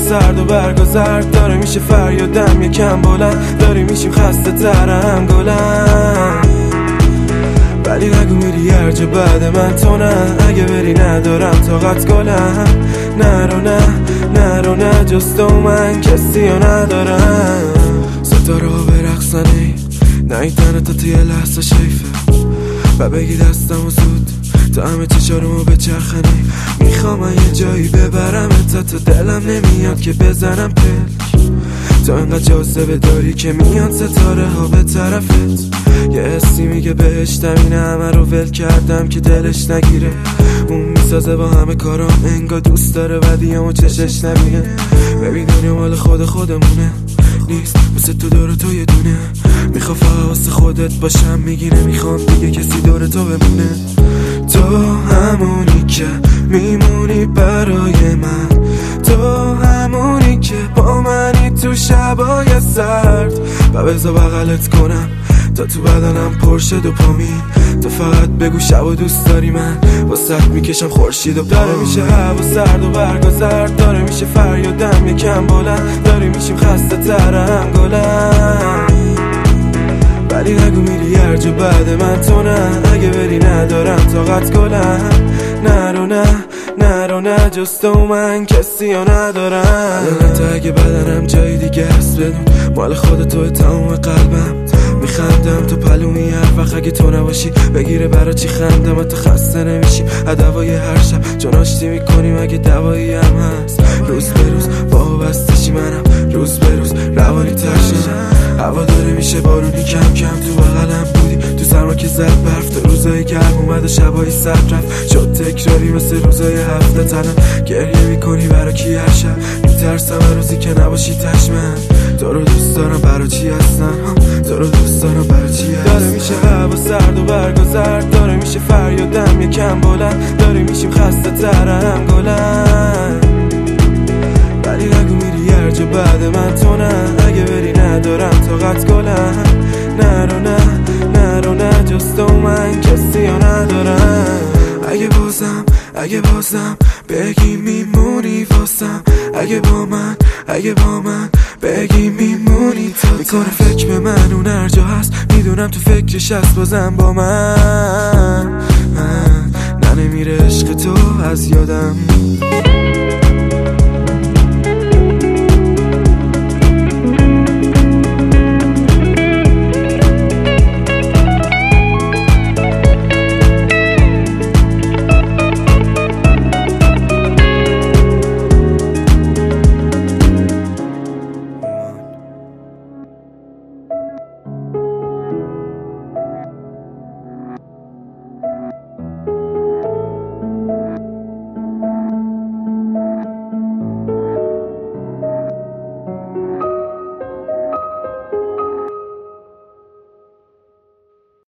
سرد و برگ و زرد داره میشه فریادم یکم بلند، داری میشیم خسته ترم گلم. ولی نگو میری هر جا بعد من تو نه، اگه بری ندارم طاقت گلم. نرو نه جز تو من کسی رو ندارم. ستاره ها برقصن ای نیدن تا توی لحظه شیفه و بگی دستم و زود تا همه چشارمو بچرخنی. میخوام من یه جایی ببرم تا دلم نمیاد که بزنم پلک. تو انقدر جاذبه داری که میان ستاره ها به طرفت. یه حسی میگه بهشتم اینه همه رو ول کردم که دلش نگیره. اون میسازه با همه کارام انگار دوست داره ودیامو چشش نمیگه. ببین دنیا مال خودمونه نیست واسه تو دور تو یه دونه. میخوا فقط واسه خودت باشم میگی نمیخوام دیگه کسی دور تو بمونه. تو همونی که میمونی برای من، تو همونی که با منی تو شبای سرد و بذار بغلت کنم تا تو بدنم پرشه دوپامین. تو فقط بگو شب و دوست داری من واسه میکشم خورشید و داره میشه هوا سرد و برگ و زرد، داره میشه فریادم یکم بلند، داری میشیم خسته ترم گلم. ولی نگو میری هر جا بعد من تو نه، اگه بری ندارم طاقت گلم. نرو نه جز تو من کسی رو ندارم. تو اگه بدنم جای دیگه هست بدون مال خود توی تمام قلبم. میخندم تو پلومی هر وقت اگه تو نباشی بگیره برا چی خندم. تو خسته نمیشی هدوای هر شب چون آشتی میکنیم اگه دوایی هم هست. روز به روز وابستشی منم روز به روز روانی ترشم. هوا داره میشه بارونی کم کم تو بغلم بودی تو سرما که زد برف. تو روزای گرم اومد و شبای سرد رفت شد تکراری مثل روزای هفته. تنم گریه میکنی برا کی هر شب میترسم هر روزی که نباشی تشمن. تو رو دوست دارم برا چی هستن تو رو دوست دارم برا چی هستن. داره میشه هوا سرد و برگ و زرد، داره میشه فریادم یکم بلند، داری میشیم خسته ترم گلم. ولی نگو میری هر جا بعد من تو نه، اگه بری ندارم طاقت گلم. نرو نه جز تو من کسی رو ندارم. اگه بازم بگی میمونی واسم، اگه با من بگی میمونی تا میکنه فکر به من اون هر جا هست. میدونم تو فکرش هست بازم با من. نه نمیره عشق تو از یادم.